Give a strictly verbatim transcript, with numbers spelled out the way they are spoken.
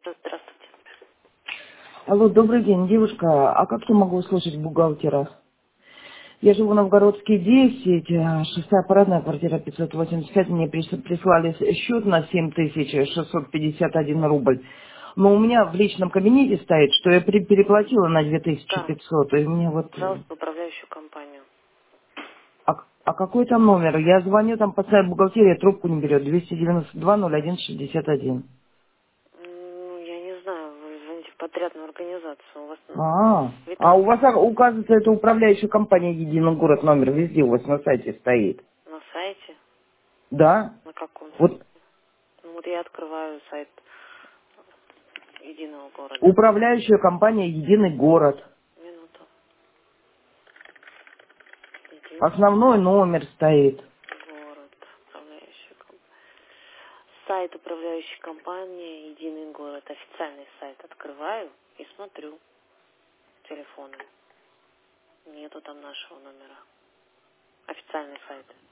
Здравствуйте. Алло, добрый день, девушка. А как я могу услышать бухгалтера? Я живу в Новгородске десять, э, шестая парадная, квартира пятьсот восемьдесят пять. Мне прис- прислали счет на семь тысяч шестьсот пятьдесят один рубль. Но у меня в личном кабинете стоит, что я при- переплатила на две тысячи Да, пятьсот. И мне вот... э, пожалуйста, управляющую компанию. А, а какой там номер? Я звоню, там поставить бухгалтерия, трубку не берет. двести девяносто два ноль один шестьдесят один. Ну, я не знаю, вы звоните в подрядную организацию. У вас м, А, вы а там у вас, а, указывается, это управляющая компания «Единый город», номер везде у вас на сайте стоит. на сайте? Да? На каком сайте? Вот Ну, вот я открываю сайт единого города. управляющая компания «Единый город». Минуту. Единый Основной номер стоит. город. Управляющая компания. Сайт управляющей компании Единый город. Официальный сайт открываю и смотрю телефоном. Нету там нашего номера. Официальный сайт.